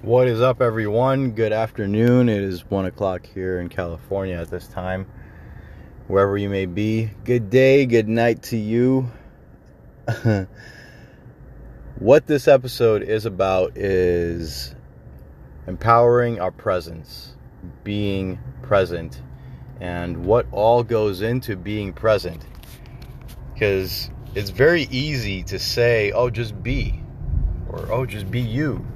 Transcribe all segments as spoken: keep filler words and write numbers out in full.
What is up, everyone? Good afternoon. It is one o'clock here in California at this time. Wherever you may be, good day, good night to you. What this episode is about is empowering our presence, being present, and what all goes into being present. Because it's very easy to say, oh, just be, or oh, just be you.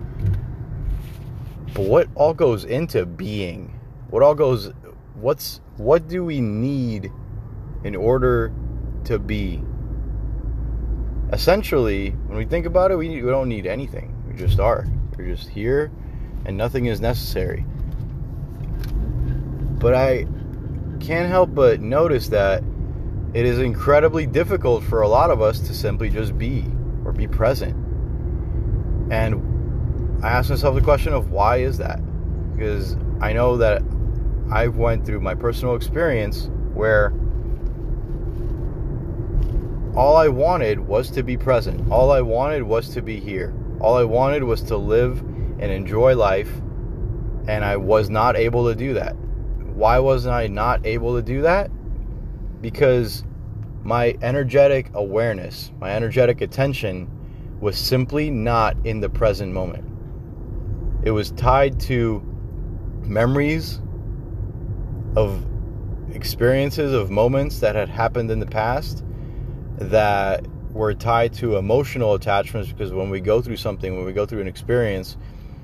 But what all goes into being? What all goes, what's, what do we need in order to be? Essentially, when we think about it, we, we don't need anything. We just are. We're just here, and nothing is necessary. But I can't help but notice that it is incredibly difficult for a lot of us to simply just be, or be present. And I asked myself the question of why is that? Because I know that I went through my personal experience where all I wanted was to be present. All I wanted was to be here. All I wanted was to live and enjoy life, and I was not able to do that. Why wasn't I not able to do that? Because my energetic awareness, my energetic attention was simply not in the present moment. It was tied to memories of experiences, of moments that had happened in the past that were tied to emotional attachments, because when we go through something, when we go through an experience,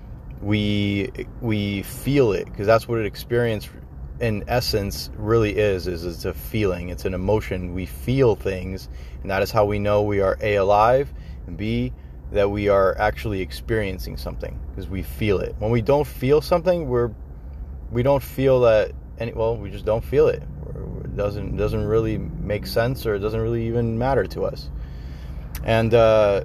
we we feel it, because that's what an experience in essence really is, is it's a feeling, it's an emotion. We feel things, and that is how we know we are A, alive, and B, that we are actually experiencing something, because we feel it. When we don't feel something, we're we don't feel that any well we just don't feel it. It doesn't doesn't really make sense, or it doesn't really even matter to us. And uh,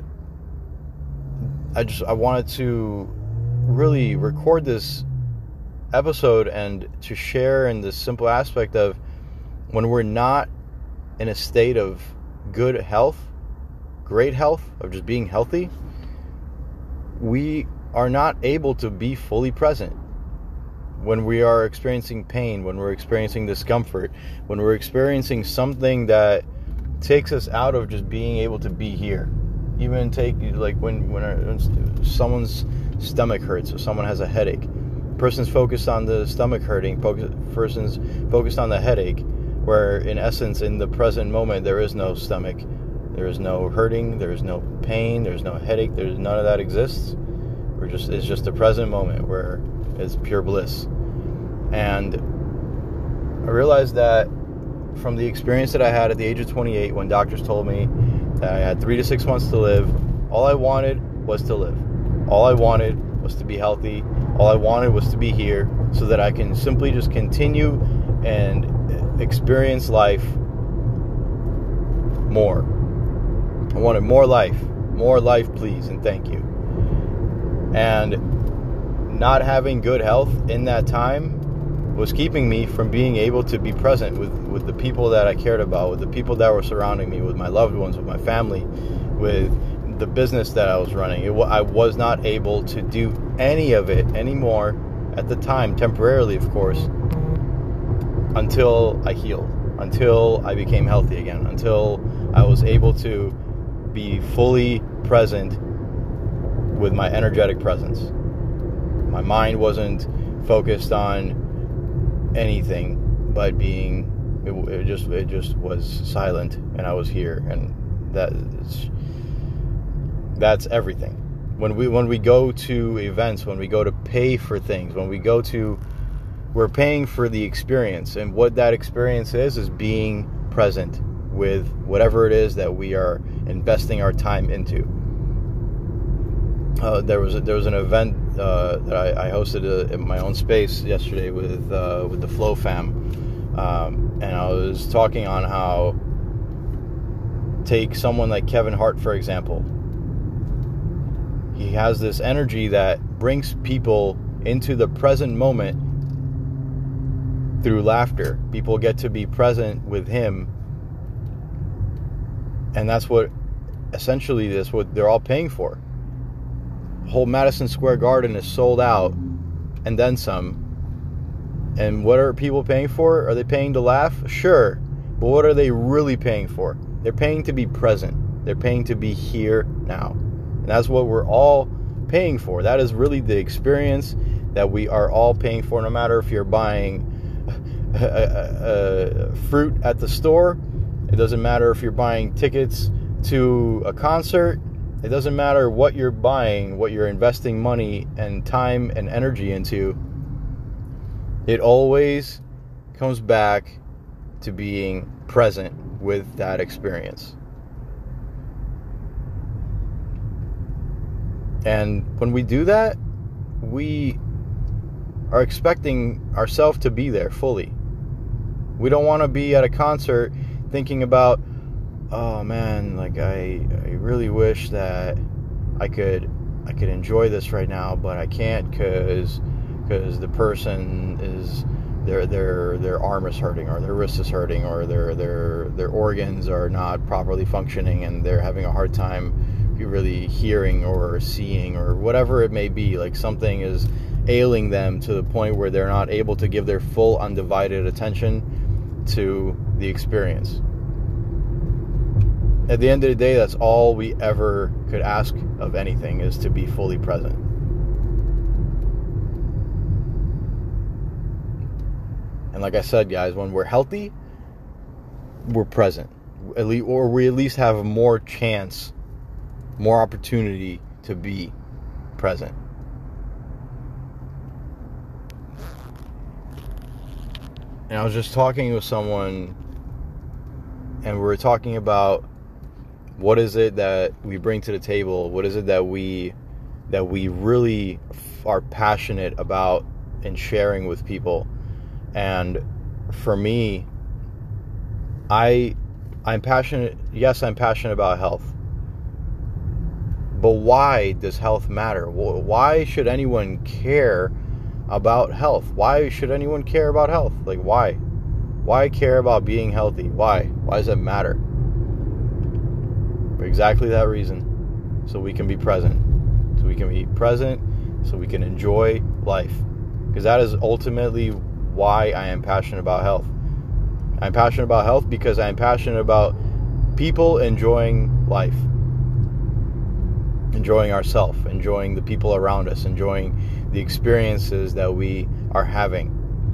I just I wanted to really record this episode and to share in this simple aspect of when we're not in a state of good health, great health, of just being healthy, we are not able to be fully present. When we are experiencing pain, when we're experiencing discomfort, when we're experiencing something that takes us out of just being able to be here. Even take, like when, when, our, when someone's stomach hurts, or someone has a headache. Person's focused on the stomach hurting, focus, person's focused on the headache, where in essence, in the present moment, there is no stomach. There is no hurting, there is no pain, there's no headache, there's none of that exists. We're just it's just the present moment where it's pure bliss. And I realized that from the experience that I had at the age of twenty-eight, when doctors told me that I had three to six months to live, all I wanted was to live. All I wanted was to be healthy. All I wanted was to be here so that I can simply just continue and experience life more. I wanted more life. More life, please, and thank you. And not having good health in that time was keeping me from being able to be present with, with the people that I cared about, with the people that were surrounding me, with my loved ones, with my family, with the business that I was running. It, I was not able to do any of it anymore at the time, temporarily, of course, until I healed, until I became healthy again, until I was able to be fully present with my energetic presence. My mind wasn't focused on anything but being, it, it just it just was silent, and I was here, and that that's everything. When we when we go to events, when we go to pay for things, when we go to, we're paying for the experience, and what that experience is is being present with whatever it is that we are investing our time into. Uh, there was a, there was an event uh, that I, I hosted a, in my own space yesterday with uh, with the Flow Fam, um, and I was talking on how, take someone like Kevin Hart, for example. He has this energy that brings people into the present moment through laughter. People get to be present with him, and that's what essentially that's what they're all paying for. whole Madison Square Garden is sold out and then some. And what are people paying for? Are they paying to laugh? Sure. But what are they really paying for? They're paying to be present. They're paying to be here now. And that's what we're all paying for. That is really the experience that we are all paying for, no matter if you're buying a, a, a fruit at the store. It doesn't matter if you're buying tickets to a concert. It doesn't matter what you're buying, what you're investing money and time and energy into. It always comes back to being present with that experience. And when we do that, we are expecting ourselves to be there fully. We don't want to be at a concert thinking about, oh man, like I, I really wish that I could I could enjoy this right now, but I can't because because the person is their their their arm is hurting, or their wrist is hurting, or their their their organs are not properly functioning, and they're having a hard time really hearing or seeing, or whatever it may be. Like something is ailing them to the point where they're not able to give their full undivided attention to the experience. At the end of the day, that's all we ever could ask of anything, is to be fully present. And like I said, guys, when we're healthy, we're present. At least, or we at least have more chance, more opportunity to be present. And I was just talking with someone, and we were talking about what is it that we bring to the table? What is it that we that we really are passionate about and sharing with people? And for me, I I'm passionate. Yes, I'm passionate about health. But why does health matter? Why should anyone care about health? Why should anyone care about health? Like, why? Why care about being healthy? Why? Why does it matter? For exactly that reason. So we can be present. So we can be present. So we can enjoy life. Because that is ultimately why I am passionate about health. I'm passionate about health because I'm passionate about people enjoying life. Enjoying ourselves, enjoying the people around us, enjoying the experiences that we are having.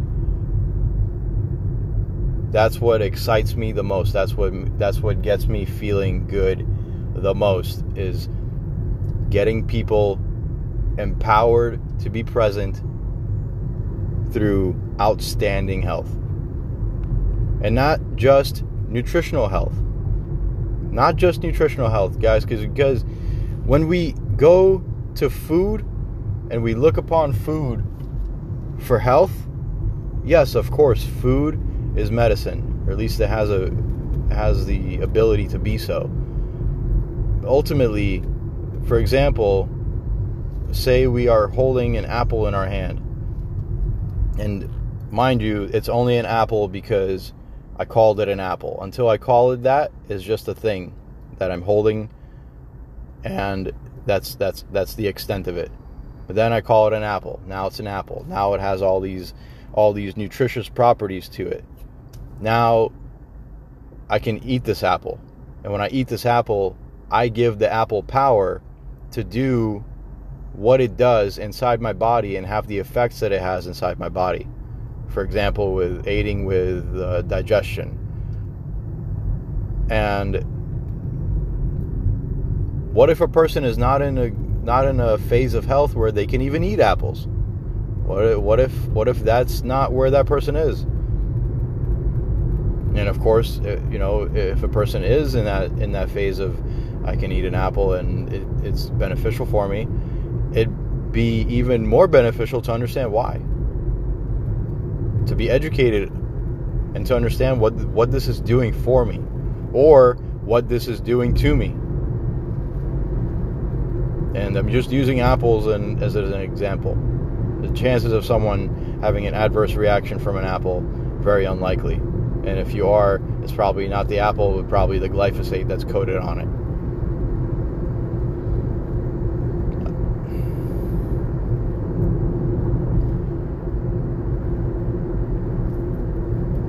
That's what excites me the most. That's what that's what gets me feeling good the most, is getting people empowered to be present through outstanding health. And not just nutritional health. Not just nutritional health, guys, because because when we go to food and we look upon food for health, yes, of course, food is medicine, or at least it has a has the ability to be so. Ultimately, for example, say we are holding an apple in our hand, and mind you, it's only an apple because I called it an apple. Until I call it that, it's just a thing that I'm holding, and that's that's that's the extent of it. But then I call it an apple. Now it's an apple. Now it has all these all these nutritious properties to it. Now I can eat this apple. And when I eat this apple, I give the apple power to do what it does inside my body and have the effects that it has inside my body. For example, with aiding with uh, digestion. And what if a person is not in a not in a phase of health where they can even eat apples? What what if what if that's not where that person is? And of course, you know, if a person is in that in that phase of I can eat an apple and it, it's beneficial for me, it'd be even more beneficial to understand why. To be educated and to understand what what this is doing for me, or what this is doing to me. And I'm just using apples and as an example. The chances of someone having an adverse reaction from an apple, very unlikely. And if you are, it's probably not the apple, but probably the glyphosate that's coated on it.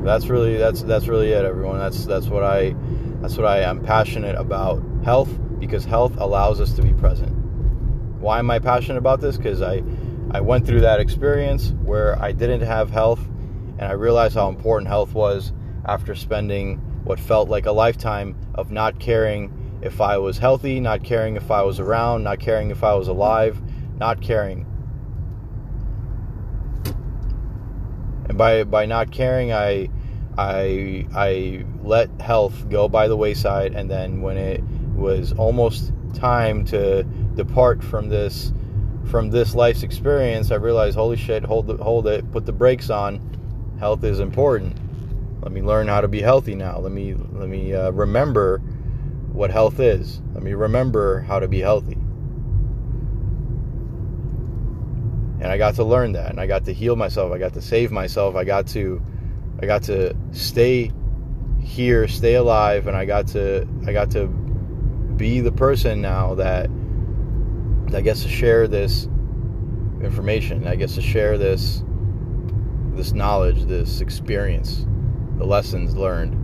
That's really that's that's really it, everyone. That's that's what I that's what I am passionate about. Health, because health allows us to be present. Why am I passionate about this? Because I I went through that experience where I didn't have health, and I realized how important health was after spending what felt like a lifetime of not caring if I was healthy, not caring if I was around, not caring if I was alive, not caring. And by by not caring, I I I let health go by the wayside, and then when it was almost time to depart from this from this life's experience, I realized, holy shit, hold the, hold it, put the brakes on. Health is important. Let me learn how to be healthy now. Let me let me uh, remember what health is. Let me remember how to be healthy. And I got to learn that, and I got to heal myself. I got to save myself. I got to, I got to stay here, stay alive, and I got to, I got to be the person now that, that gets to share this information. I gets to share this, this knowledge, this experience, the lessons learned.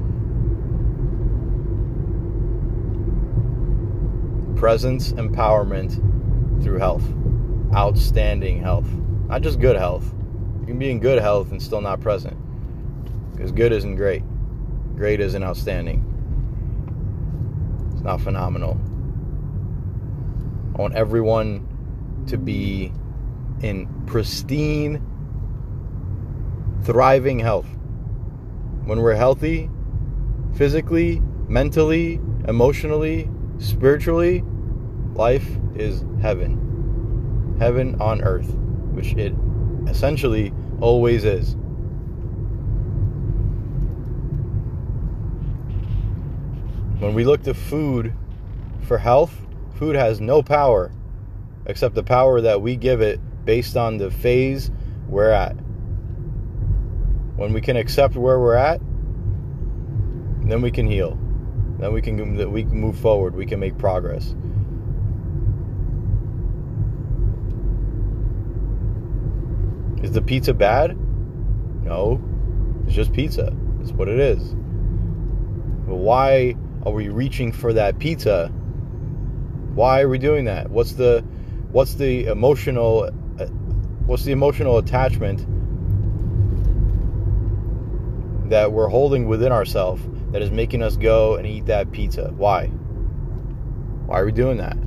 Presence, empowerment through health. Outstanding health. Not just good health. You can be in good health and still not present. Because good isn't great. Great isn't outstanding. It's not phenomenal. I want everyone to be in pristine, thriving health. When we're healthy, physically, mentally, emotionally, spiritually, life is heaven. Heaven on earth, which it essentially always is. When we look to food for health, food has no power except the power that we give it based on the phase we're at. When we can accept where we're at, then we can heal. Then we can we can move forward. We can make progress. Is the pizza bad? No. It's just pizza. It's what it is. But why are we reaching for that pizza? Why are we doing that? What's the what's the emotional what's the emotional attachment that we're holding within ourselves that is making us go and eat that pizza? Why? Why are we doing that?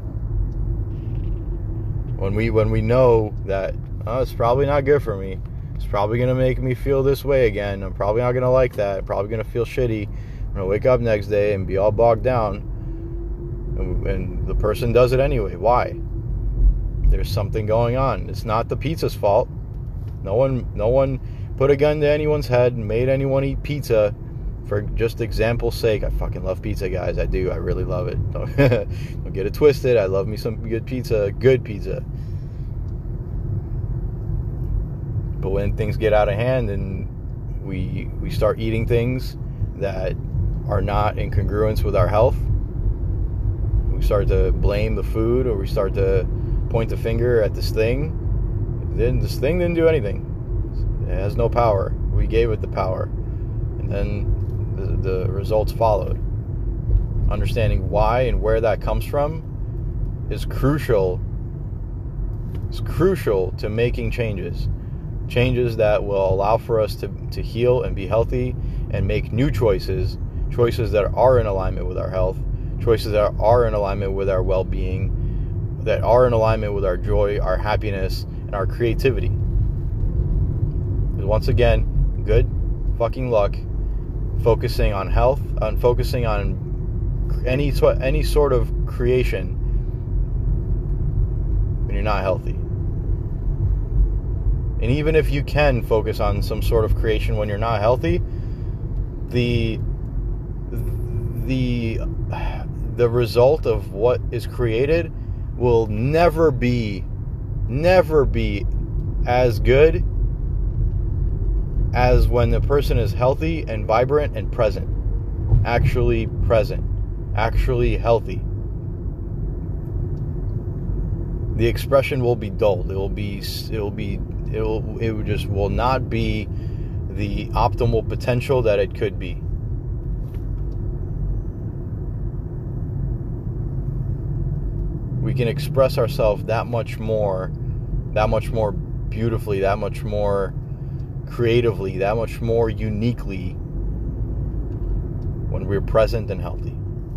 When we when we know that oh, it's probably not good for me. It's probably going to make me feel this way again. I'm probably not going to like that. I'm probably going to feel shitty. I'm going to wake up next day and be all bogged down. And, and the person does it anyway. Why? There's something going on. It's not the pizza's fault. No one, no one put a gun to anyone's head and made anyone eat pizza for just example's sake. I fucking love pizza, guys. I do. I really love it. Don't, don't get it twisted. I love me some good pizza. Good pizza. But when things get out of hand and we we start eating things that are not in congruence with our health, we start to blame the food, or we start to point the finger at this thing, then this thing didn't do anything. It has no power. We gave it the power. And then the, the results followed. Understanding why and where that comes from is crucial. It's crucial to making changes. Changes that will allow for us to, to heal and be healthy and make new choices, choices that are in alignment with our health, choices that are in alignment with our well-being, that are in alignment with our joy, our happiness, and our creativity. Because once again, good fucking luck focusing on health, on focusing on any, any sort of creation when you're not healthy. And even if you can focus on some sort of creation when you're not healthy, the the the result of what is created will never be never be as good as when the person is healthy and vibrant and present. Actually present. Actually healthy. The expression will be dulled. It will be it will be It will, it just will not be the optimal potential that it could be. We can express ourselves that much more, that much more beautifully, that much more creatively, that much more uniquely when we're present and healthy.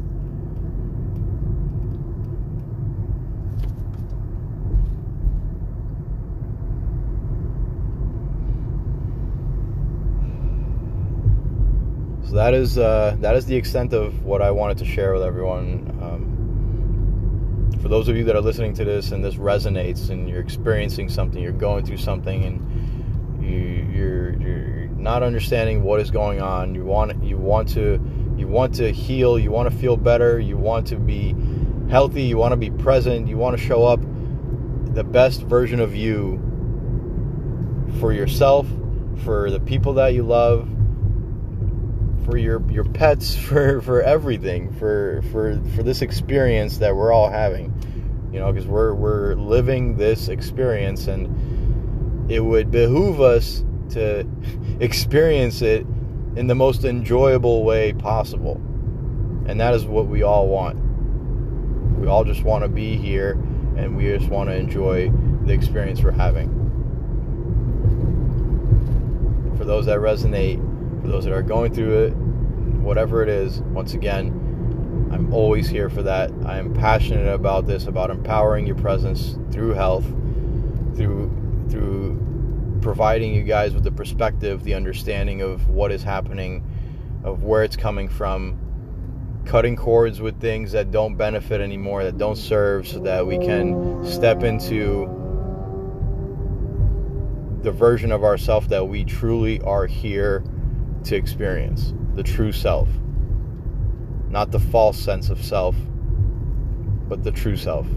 So that is uh, that is the extent of what I wanted to share with everyone. Um, For those of you that are listening to this and this resonates and you're experiencing something, you're going through something and you, you're you're not understanding what is going on, you want you want to you want to heal, you want to feel better, you want to be healthy, you want to be present, you want to show up the best version of you for yourself, for the people that you love, for your your pets, for for everything, for for for this experience that we're all having, you know, because we're we're living this experience, and it would behoove us to experience it in the most enjoyable way possible. And that is what we all want. We all just want to be here, and we just want to enjoy the experience we're having. For those that resonate, for those that are going through it, whatever it is, once again, I'm always here for that. I am passionate about this, about empowering your presence through health, through through providing you guys with the perspective, the understanding of what is happening, of where it's coming from, cutting cords with things that don't benefit anymore, that don't serve, so that we can step into the version of ourselves that we truly are here to experience, the true self. Not the false sense of self, but the true self.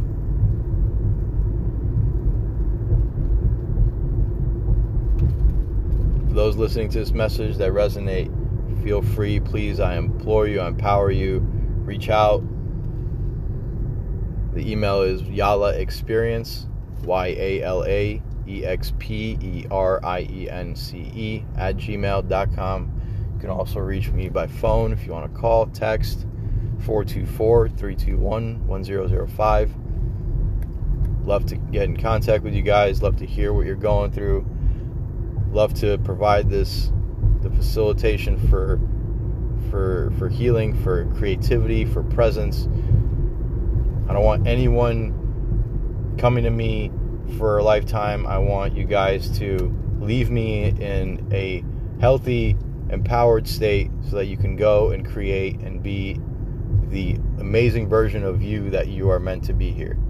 For those listening to this message that resonate, feel free, please, I implore you, I empower you, reach out. The email is yalaexperience, Y A L A E X P E R I E N C E, at gmail dot com. You can also reach me by phone if you want to call, text, four two four, three two one, one zero zero five. Love to get in contact with you guys, love to hear what you're going through, love to provide this, the facilitation for for for healing, for creativity, for presence. I don't want anyone coming to me for a lifetime. I want you guys to leave me in a healthy, empowered state so that you can go and create and be the amazing version of you that you are meant to be here.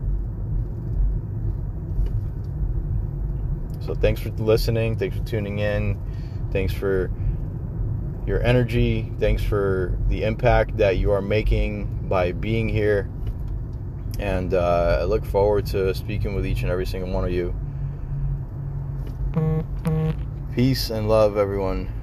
So thanks for listening, thanks for tuning in, thanks for your energy, thanks for the impact that you are making by being here, and uh, I look forward to speaking with each and every single one of you. Peace and love, everyone.